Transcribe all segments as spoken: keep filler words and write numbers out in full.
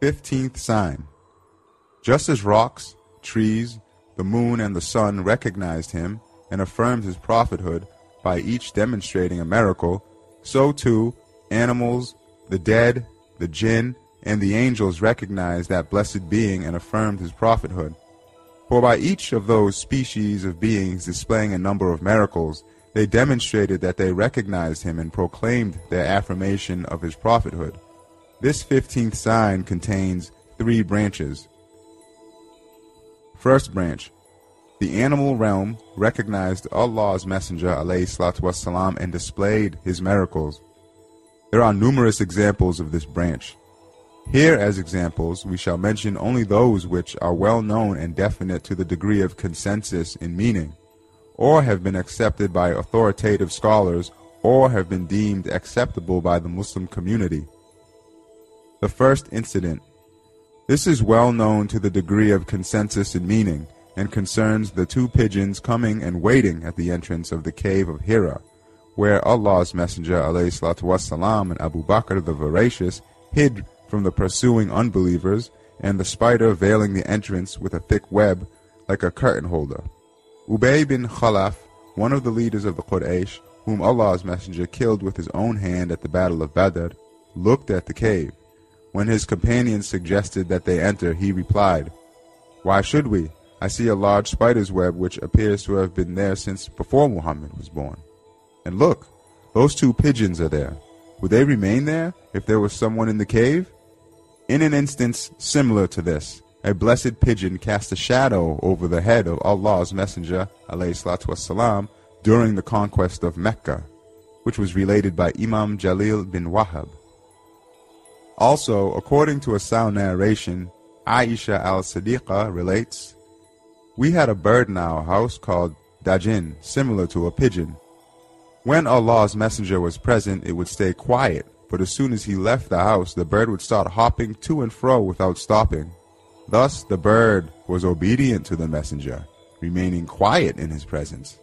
Fifteenth sign. Just as rocks, trees, the moon, and the sun recognized him and affirmed his prophethood by each demonstrating a miracle, so too animals, the dead, the jinn, and the angels recognized that blessed being and affirmed his prophethood. For by each of those species of beings displaying a number of miracles, they demonstrated that they recognized him and proclaimed their affirmation of his prophethood. This fifteenth sign contains three branches. First branch. The animal realm recognized Allah's Messenger alayhi salatu wassalam and displayed his miracles. There are numerous examples of this branch. Here as examples we shall mention only those which are well known and definite to the degree of consensus in meaning, or have been accepted by authoritative scholars, or have been deemed acceptable by the Muslim community. The first incident. This is well known to the degree of consensus in meaning, and concerns the two pigeons coming and waiting at the entrance of the cave of Hira, where Allah's Messenger alayhi salatu wassalam and Abu Bakr the Voracious hid from the pursuing unbelievers, and the spider veiling the entrance with a thick web like a curtain holder. Ubay bin Khalaf, one of the leaders of the Quraysh, whom Allah's Messenger killed with his own hand at the Battle of Badr, looked at the cave. When his companions suggested that they enter, he replied, "Why should we? I see a large spider's web which appears to have been there since before Muhammad was born. And look, those two pigeons are there. Would they remain there if there was someone in the cave?" In an instance similar to this, a blessed pigeon cast a shadow over the head of Allah's Messenger alayhi salatu wassalam during the conquest of Mecca, which was related by Imam Jalil bin Wahab. Also, according to a sound narration, Aisha al-Siddiqa relates, "We had a bird in our house called Dajin, similar to a pigeon. When Allah's Messenger was present, it would stay quiet, but as soon as he left the house, the bird would start hopping to and fro without stopping. Thus, the bird was obedient to the Messenger, remaining quiet in his presence."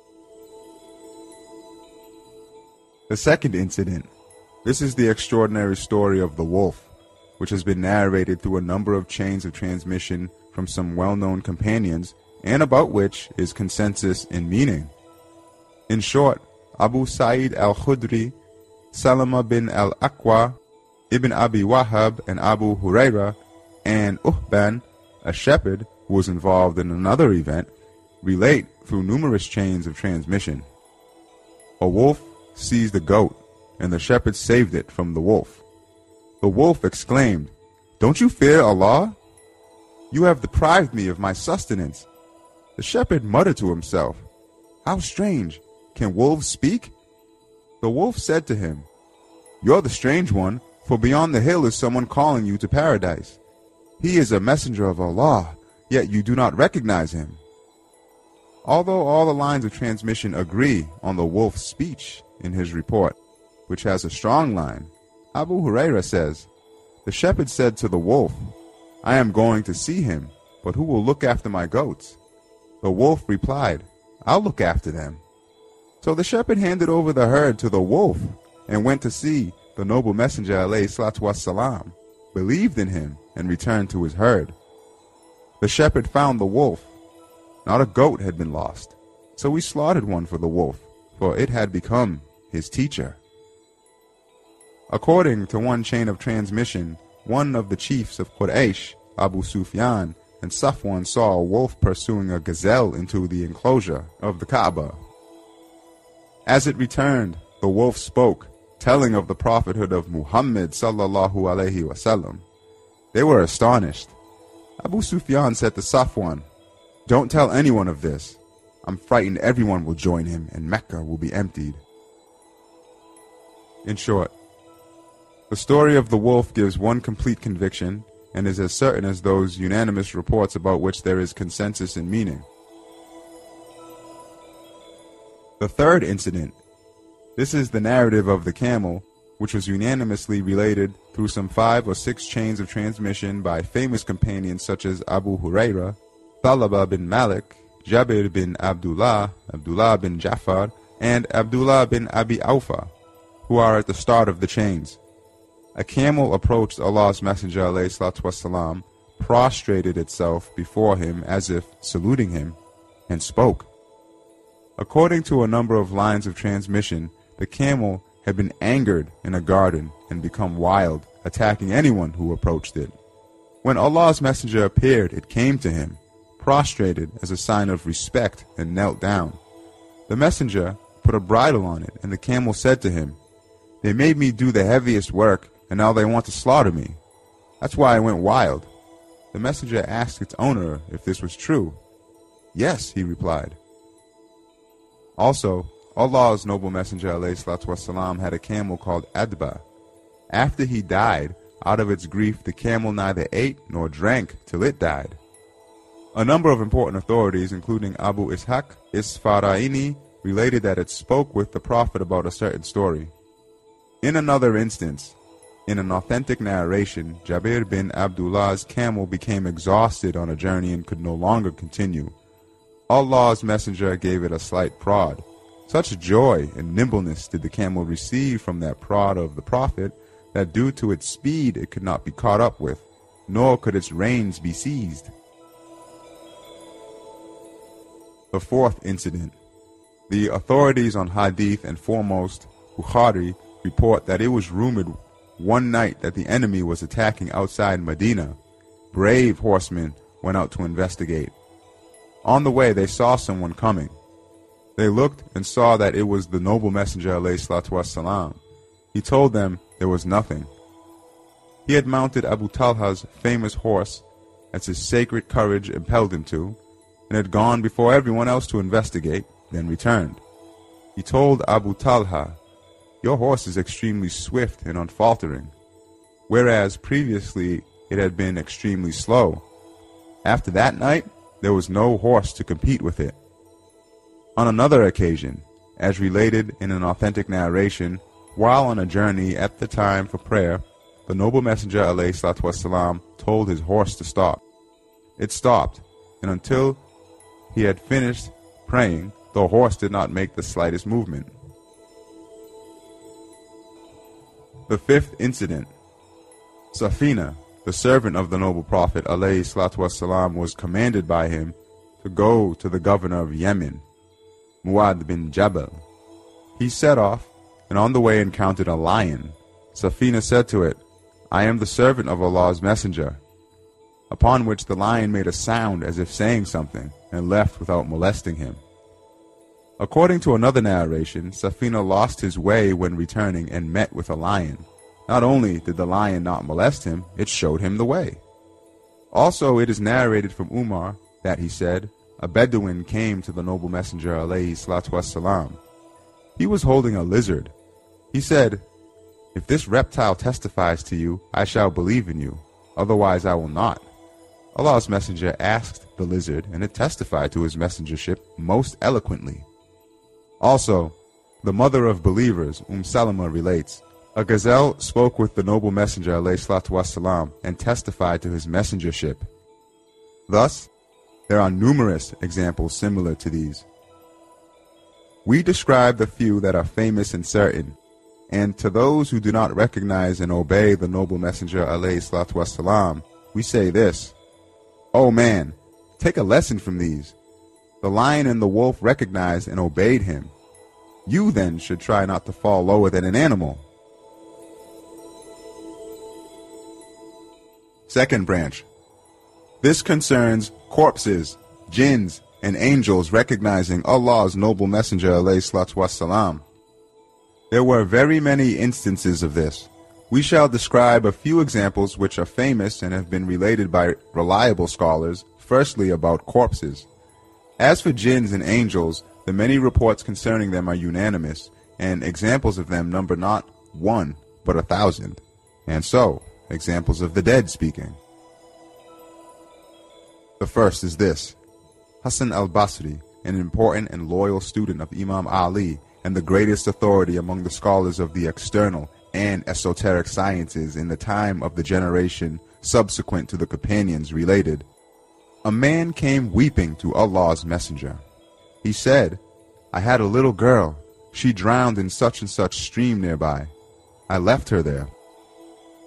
The second incident. This is the extraordinary story of the wolf, which has been narrated through a number of chains of transmission from some well-known companions, and about which is consensus in meaning. In short, Abu Sa'id al-Khudri, Salama bin al-Aqwa, Ibn Abi Wahab, and Abu Huraira, and Uhban, a shepherd who was involved in another event, relate through numerous chains of transmission. A wolf seized a goat, and the shepherd saved it from the wolf. The wolf exclaimed, "Don't you fear Allah? You have deprived me of my sustenance." The shepherd muttered to himself, "How strange! Can wolves speak?" The wolf said to him, "You're the strange one, for beyond the hill is someone calling you to paradise. He is a messenger of Allah, yet you do not recognize him." Although all the lines of transmission agree on the wolf's speech in his report, which has a strong line, Abu Huraira says, "The shepherd said to the wolf, 'I am going to see him, but who will look after my goats?' The wolf replied, 'I'll look after them.' So the shepherd handed over the herd to the wolf and went to see the noble messenger alayhi salatu wassalam, believed in him, and returned to his herd. The shepherd found the wolf. Not a goat had been lost, so he slaughtered one for the wolf, for it had become his teacher." According to one chain of transmission, one of the chiefs of Quraysh, Abu Sufyan, and Safwan saw a wolf pursuing a gazelle into the enclosure of the Kaaba. As it returned, the wolf spoke, telling of the prophethood of Muhammad sallallahu alaihi wasallam. They were astonished. Abu Sufyan said to Safwan, "Don't tell anyone of this. I'm frightened everyone will join him and Mecca will be emptied." In short, the story of the wolf gives one complete conviction and is as certain as those unanimous reports about which there is consensus in meaning. The third incident. This is the narrative of the camel, which was unanimously related through some five or six chains of transmission by famous companions such as Abu Huraira, Thalaba bin Malik, Jabir bin Abdullah, Abdullah bin Jafar, and Abdullah bin Abi Awfa, who are at the start of the chains. A camel approached Allah's Messenger alayhi salatu wasalam, prostrated itself before him as if saluting him, and spoke. According to a number of lines of transmission, the camel had been angered in a garden and become wild, attacking anyone who approached it. When Allah's Messenger appeared, it came to him, prostrated as a sign of respect, and knelt down. The Messenger put a bridle on it, and the camel said to him, "They made me do the heaviest work, and now they want to slaughter me. That's why I went wild." The Messenger asked its owner if this was true. "Yes," he replied. Also, Allah's noble Messenger ﷺ had a camel called Adba. After he died, out of its grief the camel neither ate nor drank till it died. A number of important authorities, including Abu Ishaq Isfaraini, related that it spoke with the Prophet about a certain story. In another instance, in an authentic narration, Jabir bin Abdullah's camel became exhausted on a journey and could no longer continue. Allah's Messenger gave it a slight prod. Such joy and nimbleness did the camel receive from that prod of the Prophet that due to its speed it could not be caught up with, nor could its reins be seized. The fourth incident. The authorities on Hadith, and foremost Bukhari, report that it was rumored one night that the enemy was attacking outside Medina. Brave horsemen went out to investigate. On the way they saw someone coming. They looked and saw that it was the noble Messenger ﷺ. He told them there was nothing. He had mounted Abu Talha's famous horse, as his sacred courage impelled him to, and had gone before everyone else to investigate, then returned. He told Abu Talha, "Your horse is extremely swift and unfaltering," whereas previously it had been extremely slow. After that night, there was no horse to compete with it. On another occasion, as related in an authentic narration, while on a journey at the time for prayer, the noble Messenger ﷺ told his horse to stop. It stopped, and until he had finished praying, the horse did not make the slightest movement. The fifth incident. Safina, the servant of the noble Prophet ﷺ, was commanded by him to go to the governor of Yemen, Mu'adh bin Jabal. He set off, and on the way encountered a lion. Safina said to it, "I am the servant of Allah's Messenger," upon which the lion made a sound as if saying something, and left without molesting him. According to another narration, Safina lost his way when returning and met with a lion. Not only did the lion not molest him, it showed him the way. Also, it is narrated from Umar that he said, a Bedouin came to the noble Messenger alayhi salatu wassalam. He was holding a lizard. He said, "If this reptile testifies to you, I shall believe in you. Otherwise I will not." Allah's Messenger asked the lizard, and it testified to his messengership most eloquently. Also, the mother of believers, Umm Salama, relates, a gazelle spoke with the noble Messenger alayhi salatu wassalam and testified to his messengership. Thus, there are numerous examples similar to these. We describe the few that are famous and certain, and to those who do not recognize and obey the noble Messenger alayhi salatu wassalam, we say this: "O man, take a lesson from these. The lion and the wolf recognized and obeyed him. You then should try not to fall lower than an animal." Second branch. This concerns corpses, jinns, and angels recognizing Allah's noble Messenger alayhi salatu wassalam. There were very many instances of this. We shall describe a few examples which are famous and have been related by reliable scholars, firstly about corpses. As for jinns and angels, the many reports concerning them are unanimous, and examples of them number not one, but a thousand. And so, examples of the dead speaking. The first is this. Hassan al-Basri, an important and loyal student of Imam Ali, and the greatest authority among the scholars of the external and esoteric sciences in the time of the generation subsequent to the companions, related, a man came weeping to Allah's Messenger. He said, "I had a little girl. She drowned in such and such stream nearby. I left her there."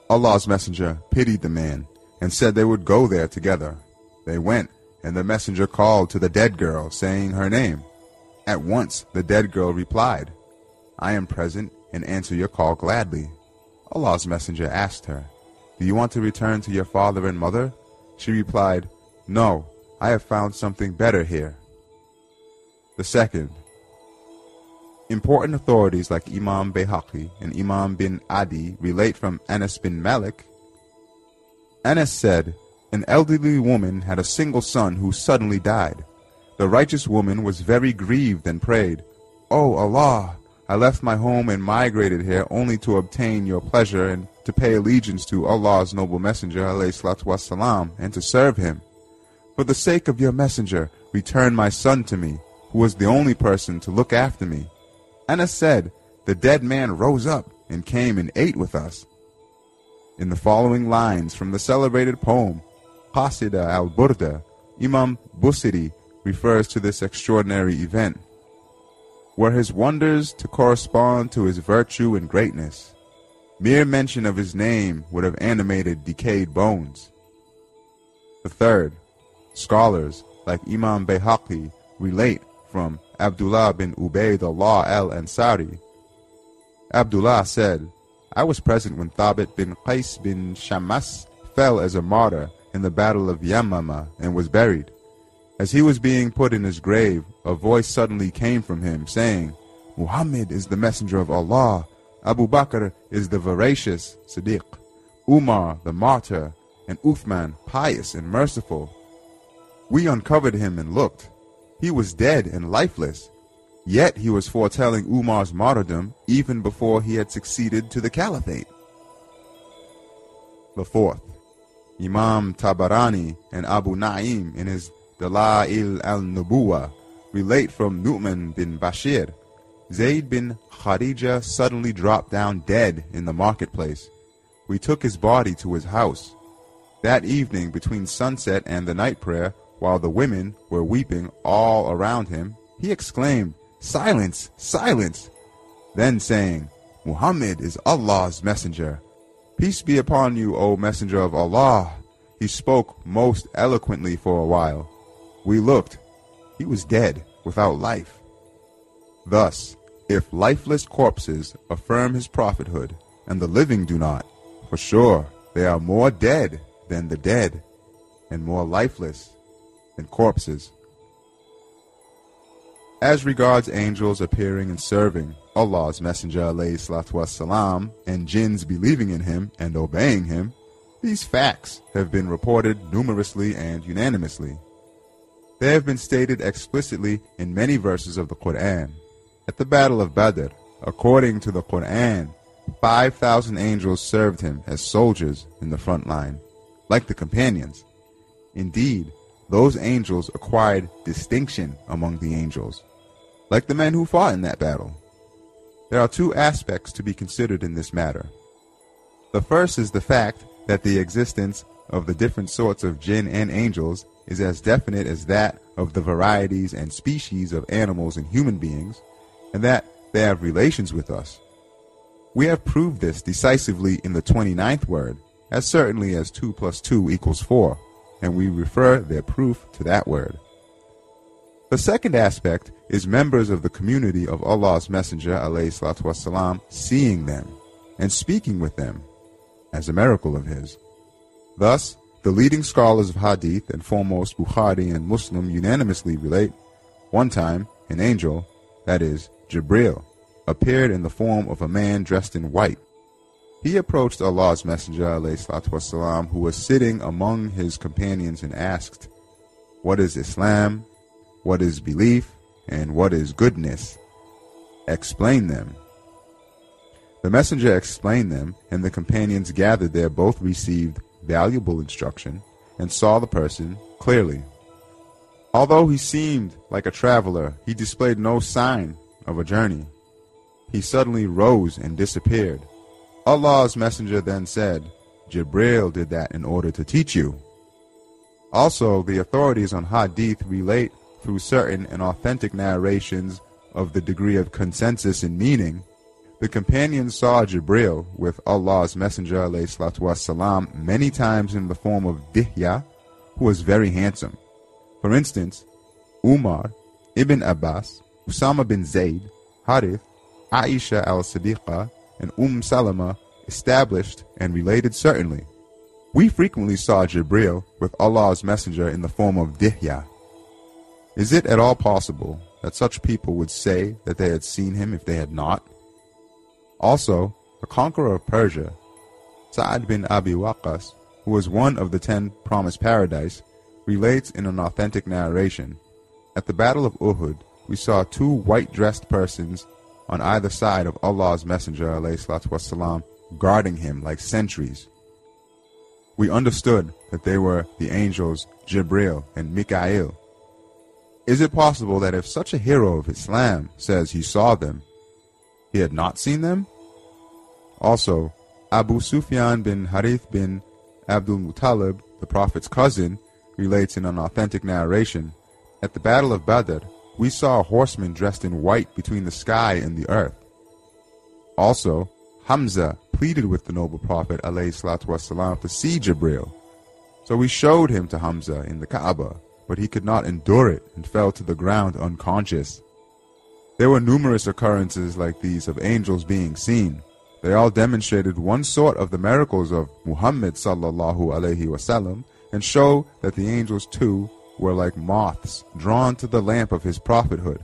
Allah's messenger pitied the man and said they would go there together. They went, and the messenger called to the dead girl, saying her name. At once the dead girl replied, "I am present and answer your call gladly." Allah's messenger asked her, "Do you want to return to your father and mother?" She replied, "No, I have found something better here." The second, important authorities like Imam Bayhaqi and Imam bin Adi relate from Anas bin Malik. Anas said, "An elderly woman had a single son who suddenly died. The righteous woman was very grieved and prayed, 'O Allah, I left my home and migrated here only to obtain your pleasure and to pay allegiance to Allah's noble messenger alayhi salatu wassalam, and to serve him. For the sake of your messenger, return my son to me, who was the only person to look after me.' Anas said, the dead man rose up and came and ate with us." In the following lines from the celebrated poem, Qasida al-Burda, Imam Busiri refers to this extraordinary event. Were his wonders to correspond to his virtue and greatness, mere mention of his name would have animated decayed bones. The third, scholars like Imam Bayhaqi relate from Abdullah bin Ubaydullah al-Ansari. Abdullah said, "I was present when Thabit bin Qais bin Shammas fell as a martyr in the battle of Yamama and was buried. As he was being put in his grave, a voice suddenly came from him, saying, 'Muhammad is the messenger of Allah, Abu Bakr is the veracious Siddiq, Umar the martyr, and Uthman pious and merciful.' We uncovered him and looked. He was dead and lifeless, yet he was foretelling Umar's martyrdom even before he had succeeded to the caliphate." The fourth, Imam Tabarani and Abu Na'im in his Dala'il al-Nubuwa relate from Nu'man bin Bashir, Zayd bin Kharija suddenly dropped down dead in the marketplace. We took his body to his house. That evening, between sunset and the night prayer, while the women were weeping all around him, he exclaimed, "Silence! Silence!" Then saying, "Muhammad is Allah's messenger. Peace be upon you, O messenger of Allah." He spoke most eloquently for a while. We looked. He was dead, without life. Thus, if lifeless corpses affirm his prophethood, and the living do not, for sure they are more dead than the dead, and more lifeless than corpses. As regards angels appearing and serving Allah's messenger alayhi salatu wassalam, and jinns believing in him and obeying him, these facts have been reported numerously and unanimously. They have been stated explicitly in many verses of the Quran. At the Battle of Badr, according to the Quran, five thousand angels served him as soldiers in the front line, like the companions. Indeed, those angels acquired distinction among the angels, like the men who fought in that battle. There are two aspects to be considered in this matter. The first is the fact that the existence of the different sorts of jinn and angels is as definite as that of the varieties and species of animals and human beings, and that they have relations with us. We have proved this decisively in the twenty-ninth word, as certainly as two plus two equals four, and we refer their proof to that word. The second aspect is members of the community of Allah's Messenger alayhi salatu wasalam seeing them and speaking with them as a miracle of his. Thus, the leading scholars of Hadith and foremost Bukhari and Muslim unanimously relate, one time an angel, that is, Jibril, appeared in the form of a man dressed in white. He approached Allah's Messenger alayhi salatu wasalam, who was sitting among his companions, and asked, "What is Islam? What is belief? And what is goodness? Explain them." The messenger explained them, and the companions gathered there both received valuable instruction and saw the person clearly. Although he seemed like a traveler, he displayed no sign of a journey. He suddenly rose and disappeared. Allah's messenger then said, "Jibril did that in order to teach you." Also, the authorities on Hadith relate through certain and authentic narrations of the degree of consensus in meaning The companions saw Jibril with Allah's Messenger alayhi salatu wassalam many times in the form of Dihya, who was very handsome. For instance, Umar, Ibn Abbas, Usama bin Zayd, Harith, Aisha al-Siddiqa, and Umm Salama established and related certainly. We frequently saw Jibril with Allah's Messenger in the form of Dihya. Is it at all possible that such people would say that they had seen him if they had not? Also, the conqueror of Persia, Sa'ad bin Abi Waqqas, who was one of the ten promised paradise, relates in an authentic narration, at the Battle of Uhud, we saw two white-dressed persons on either side of Allah's Messenger ﷺ, guarding him like sentries. We understood that they were the angels Jibril and Mikael. Is it possible that if such a hero of Islam says he saw them, he had not seen them? Also, Abu Sufyan bin Harith bin Abdul Muttalib, the Prophet's cousin, relates in an authentic narration, at the Battle of Badr, we saw a horseman dressed in white between the sky and the earth. Also, Hamza pleaded with the noble Prophet ﷺ to see Jibril. So we showed him to Hamza in the Kaaba, but he could not endure it and fell to the ground unconscious. There were numerous occurrences like these of angels being seen. They all demonstrated one sort of the miracles of Muhammad sallallahu alaihi wasallam and show that the angels too were like moths drawn to the lamp of his prophethood.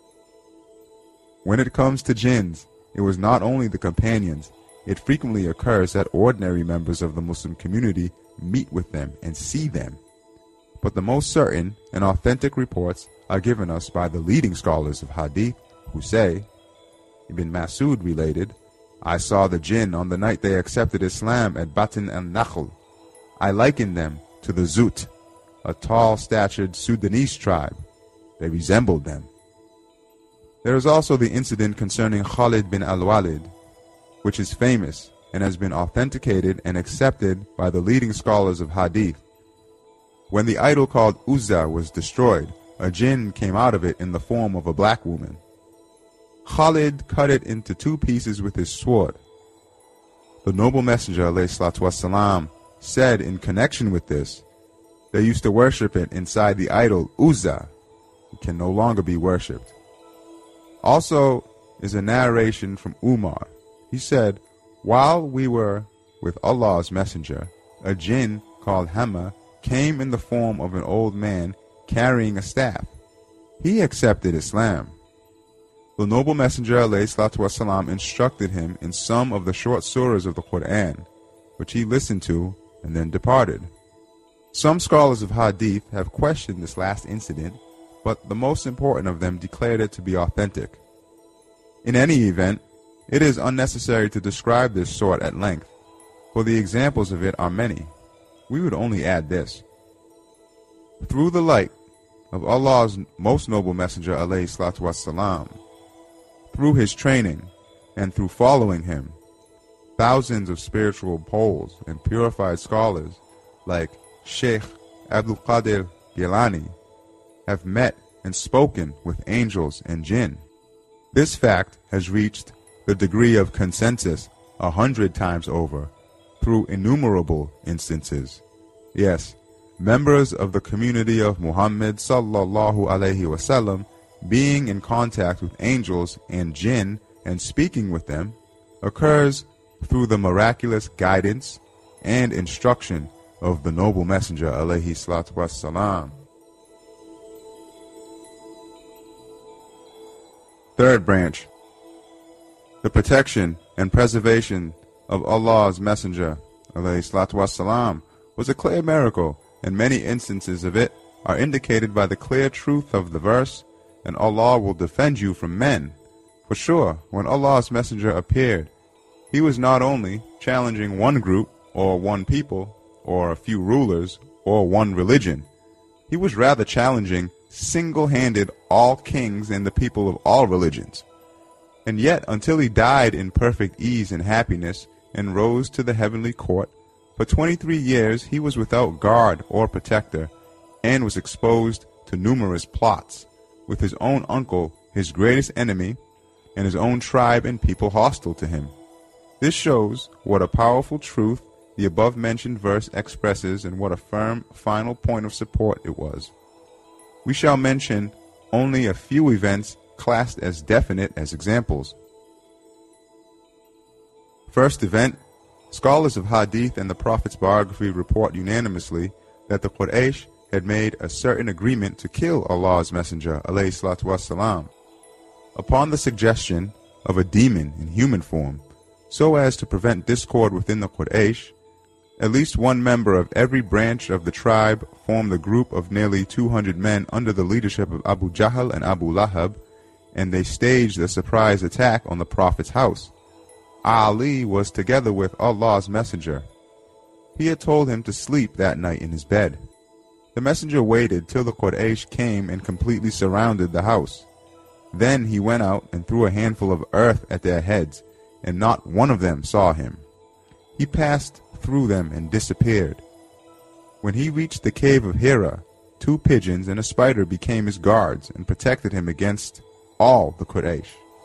When it comes to jinns, it was not only the companions. It frequently occurs that ordinary members of the Muslim community meet with them and see them. But the most certain and authentic reports are given us by the leading scholars of Hadith, who say, Ibn Masud related, I saw the jinn on the night they accepted Islam at Batin al-Nakhl. I likened them to the Zut, a tall-statured Sudanese tribe. They resembled them. There is also the incident concerning Khalid bin al-Walid, which is famous and has been authenticated and accepted by the leading scholars of Hadith. When the idol called Uzza was destroyed, a jinn came out of it in the form of a black woman. Khalid cut it into two pieces with his sword. The noble messenger ﷺ said in connection with this, they used to worship it inside the idol Uzza. It can no longer be worshipped. Also is a narration from Umar. He said, while we were with Allah's messenger, a jinn called Hama came in the form of an old man carrying a staff. He accepted Islam. The noble messenger ﷺ instructed him in some of the short surahs of the Quran, which he listened to and then departed. Some scholars of Hadith have questioned this last incident, but the most important of them declared it to be authentic. In any event, it is unnecessary to describe this sort at length, for the examples of it are many. We would only add this. Through the light of Allah's most noble messenger ﷺ, through his training, and through following him, thousands of spiritual poles and purified scholars like Sheikh Abdul Qadir Gilani have met and spoken with angels and jinn. This fact has reached the degree of consensus a hundred times over through innumerable instances. Yes, members of the community of Muhammad sallallahu alaihi wasallam being in contact with angels and jinn and speaking with them occurs through the miraculous guidance and instruction of the noble messenger alayhi salatu wassalam. Third branch, the protection and preservation of Allah's messenger alayhi salatu wassalam was a clear miracle, and many instances of it are indicated by the clear truth of the verse, and Allah will defend you from men. For sure, when Allah's messenger appeared, he was not only challenging one group or one people or a few rulers or one religion. He was rather challenging single-handed all kings and the people of all religions. And yet, until he died in perfect ease and happiness and rose to the heavenly court, for twenty-three years he was without guard or protector and was exposed to numerous plots, with his own uncle, his greatest enemy, and his own tribe and people hostile to him. This shows what a powerful truth the above-mentioned verse expresses and what a firm final point of support it was. We shall mention only a few events classed as definite as examples. First event, scholars of Hadith and the Prophet's biography report unanimously that the Quraysh had made a certain agreement to kill Allah's Messenger alayhi salatu wassalam, upon the suggestion of a demon in human form, so as to prevent discord within the Quraysh. At least one member of every branch of the tribe formed a group of nearly two hundred men under the leadership of Abu Jahl and Abu Lahab, and they staged a surprise attack on the Prophet's house. Ali was together with Allah's Messenger. He had told him to sleep that night in his bed. The Messenger waited till the Quraysh came and completely surrounded the house. Then he went out and threw a handful of earth at their heads, and not one of them saw him. He passed through them and disappeared. When he reached the cave of Hira, two pigeons and a spider became his guards and protected him against all the Quraysh.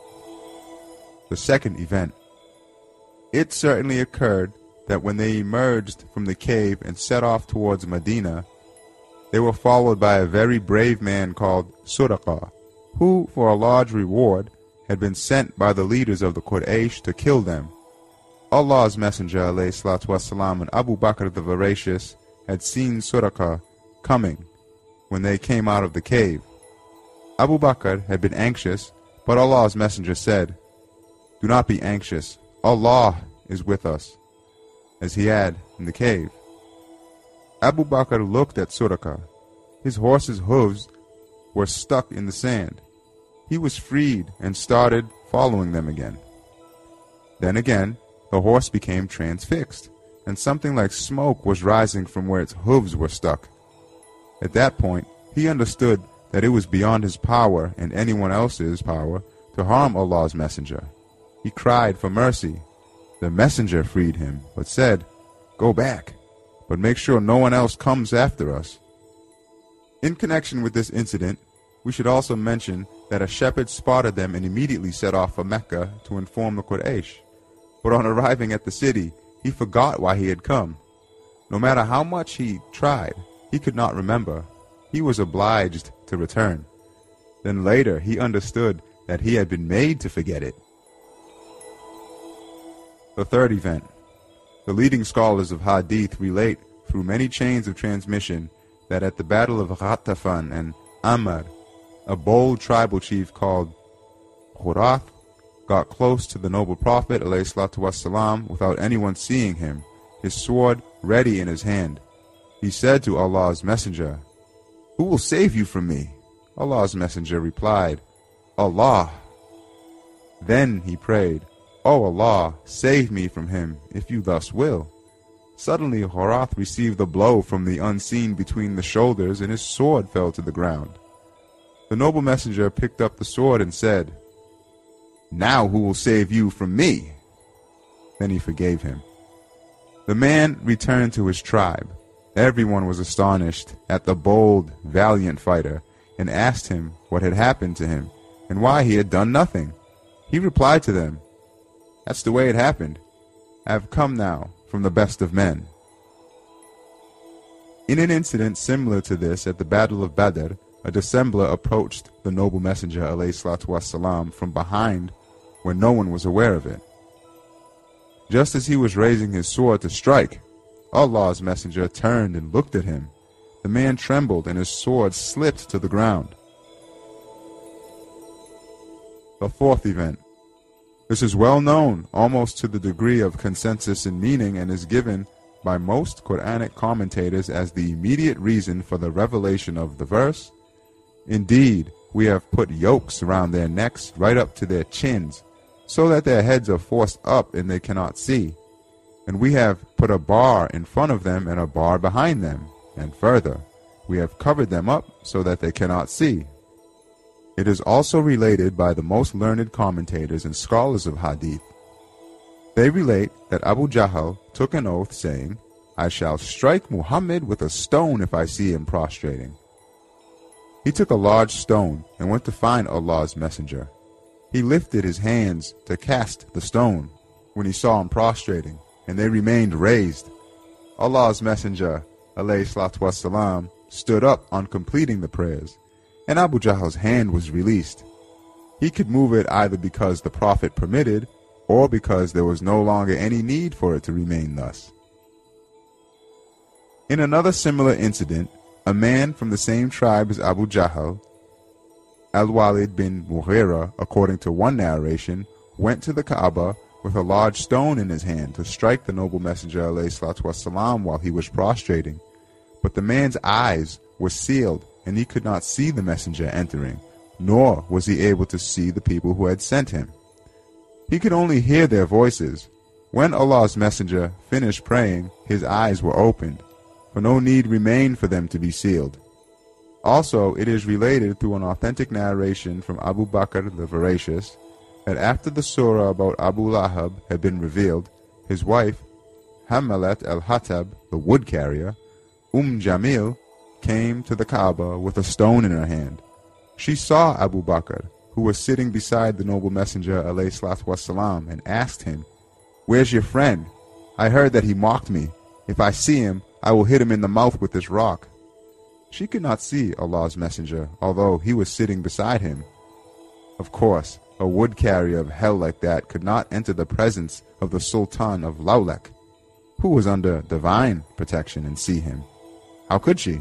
The second event. It certainly occurred that when they emerged from the cave and set off towards Medina, they were followed by a very brave man called Suraqah, who, for a large reward, had been sent by the leaders of the Quraysh to kill them. Allah's Messenger alayhi salatu wassalam and Abu Bakr the Veracious had seen Suraqah coming when they came out of the cave. Abu Bakr had been anxious, but Allah's Messenger said, "Do not be anxious. Allah is with us," as he had in the cave. Abu Bakr looked at Suraqah. His horse's hooves were stuck in the sand. He was freed and started following them again. Then again, the horse became transfixed, and something like smoke was rising from where its hooves were stuck. At that point, he understood that it was beyond his power and anyone else's power to harm Allah's Messenger. He cried for mercy. The Messenger freed him, but said, "Go back, but make sure no one else comes after us." In connection with this incident, we should also mention that a shepherd spotted them and immediately set off for Mecca to inform the Quraysh. But on arriving at the city, he forgot why he had come. No matter how much he tried, he could not remember. He was obliged to return. Then later he understood that he had been made to forget it. The third event. The leading scholars of Hadith relate through many chains of transmission that at the battle of Ghatafan and Amr, a bold tribal chief called Khurath got close to the noble Prophet ﷺ without anyone seeing him, his sword ready in his hand. He said to Allah's Messenger, "Who will save you from me?" Allah's Messenger replied, "Allah." Then he prayed, "O Allah, save me from him, if you thus will." Suddenly Khurath received a blow from the unseen between the shoulders, and his sword fell to the ground. The noble Messenger picked up the sword and said, "Now who will save you from me?" Then he forgave him. The man returned to his tribe. Everyone was astonished at the bold, valiant fighter, and asked him what had happened to him, and why he had done nothing. He replied to them, "That's the way it happened. I have come now from the best of men." In an incident similar to this at the Battle of Badr, a dissembler approached the noble Messenger ﷺ from behind when no one was aware of it. Just as he was raising his sword to strike, Allah's Messenger turned and looked at him. The man trembled and his sword slipped to the ground. The fourth event. This is well known almost to the degree of consensus in meaning and is given by most Quranic commentators as the immediate reason for the revelation of the verse. Indeed, we have put yokes around their necks right up to their chins, so that their heads are forced up and they cannot see. And we have put a bar in front of them and a bar behind them, and further, we have covered them up so that they cannot see. It is also related by the most learned commentators and scholars of Hadith. They relate that Abu Jahl took an oath saying, "I shall strike Muhammad with a stone if I see him prostrating." He took a large stone and went to find Allah's Messenger. He lifted his hands to cast the stone when he saw him prostrating, and they remained raised. Allah's Messenger, alayhi salatu wassalam, stood up on completing the prayers, and Abu Jahl's hand was released. He could move it either because the Prophet permitted, or because there was no longer any need for it to remain thus. In another similar incident, a man from the same tribe as Abu Jahl, Al-Walid bin Mughira, according to one narration, went to the Kaaba with a large stone in his hand to strike the noble Messenger ﷺ while he was prostrating. But the man's eyes were sealed, and he could not see the Messenger entering, nor was he able to see the people who had sent him. He could only hear their voices. When Allah's Messenger finished praying, his eyes were opened, for no need remained for them to be sealed. Also, it is related through an authentic narration from Abu Bakr the Veracious that after the surah about Abu Lahab had been revealed, his wife, Hammalat al-Hatab, the wood carrier, Umm Jamil, came to the Kaaba with a stone in her hand. She saw Abu Bakr, who was sitting beside the noble Messenger ﷺ, and asked him, "Where's your friend? I heard that he mocked me. If I see him, I will hit him in the mouth with this rock." She could not see Allah's Messenger, although he was sitting beside him. Of course, a wood carrier of hell like that could not enter the presence of the Sultan of Laulak, who was under divine protection, and see him. How could she?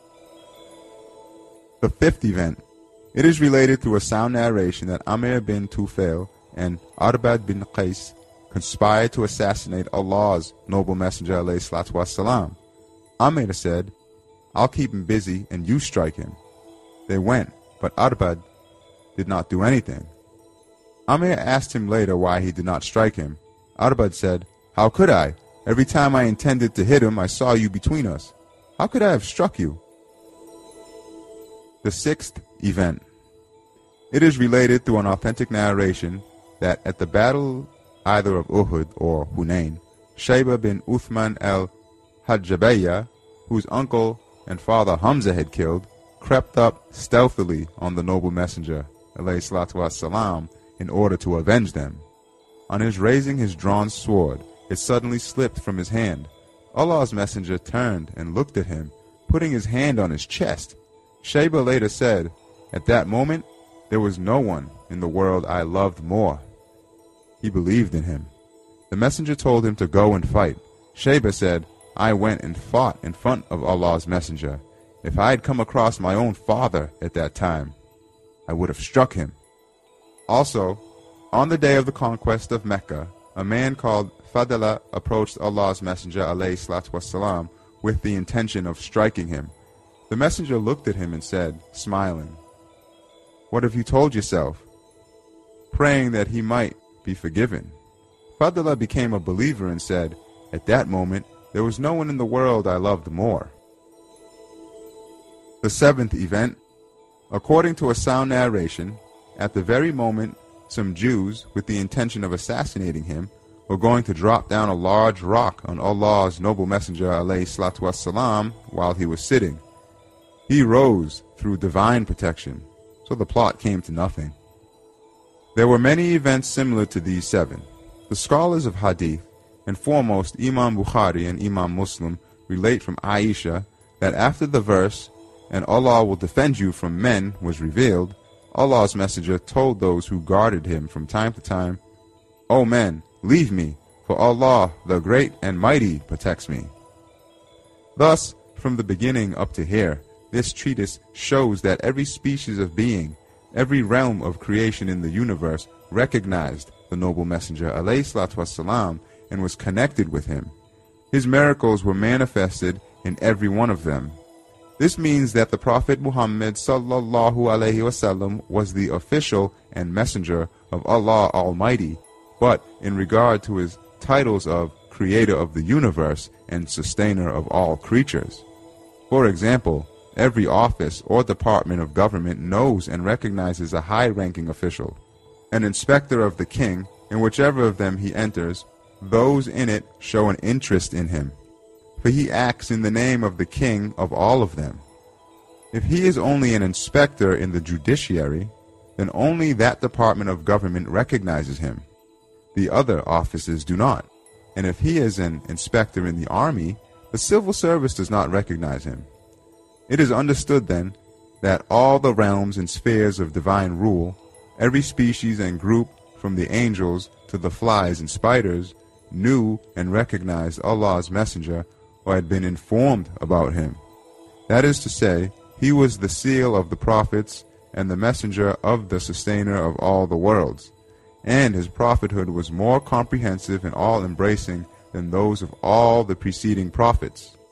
The fifth event. It is related through a sound narration that Amir bin Tufail and Arbad bin Qais conspired to assassinate Allah's noble Messenger ﷺ. Amir said, "I'll keep him busy and you strike him." They went, but Arbad did not do anything. Amir asked him later why he did not strike him. Arbad said, "How could I? Every time I intended to hit him, I saw you between us. How could I have struck you?" The sixth event. It is related through an authentic narration that at the battle either of Uhud or Hunain, Shayba bin Uthman al-Hajjabayya, whose uncle and father Hamza had killed, crept up stealthily on the noble Messenger ﷺ in order to avenge them. On his raising his drawn sword, it suddenly slipped from his hand. Allah's Messenger turned and looked at him, putting his hand on his chest. Shayba later said, "At that moment, there was no one in the world I loved more." He believed in him. The Messenger told him to go and fight. Shayba said, "I went and fought in front of Allah's Messenger. If I had come across my own father at that time, I would have struck him." Also, on the day of the conquest of Mecca, a man called Fadala approached Allah's Messenger ﷺ with the intention of striking him. The Messenger looked at him and said, smiling, "What have you told yourself?" praying that he might be forgiven. Fadala became a believer and said, "At that moment, there was no one in the world I loved more." The seventh event. According to a sound narration, at the very moment some Jews, with the intention of assassinating him, were going to drop down a large rock on Allah's noble Messenger ﷺ while he was sitting. He rose through divine protection, so the plot came to nothing. There were many events similar to these seven. The scholars of Hadith, and foremost Imam Bukhari and Imam Muslim, relate from Aisha that after the verse, "And Allah will defend you from men," was revealed, Allah's Messenger told those who guarded him from time to time, "O men, leave me, for Allah, the Great and Mighty, protects me." Thus, from the beginning up to here, this treatise shows that every species of being, every realm of creation in the universe recognized the noble Messenger ﷺ and was connected with him. His miracles were manifested in every one of them. This means that the Prophet Muhammad sallallahu alaihi wasallam was the official and messenger of Allah Almighty, but in regard to his titles of creator of the universe and sustainer of all creatures. For example, every office or department of government knows and recognizes a high-ranking official, an inspector of the king, and whichever of them he enters, those in it show an interest in him, for he acts in the name of the king of all of them. If he is only an inspector in the judiciary, then only that department of government recognizes him. The other offices do not. And if he is an inspector in the army, the civil service does not recognize him. It is understood then that all the realms and spheres of divine rule, every species and group from the angels to the flies and spiders, knew and recognized Allah's messenger or had been informed about him. That is to say, he was the seal of the prophets and the messenger of the sustainer of all the worlds, and his prophethood was more comprehensive and all-embracing than those of all the preceding prophets.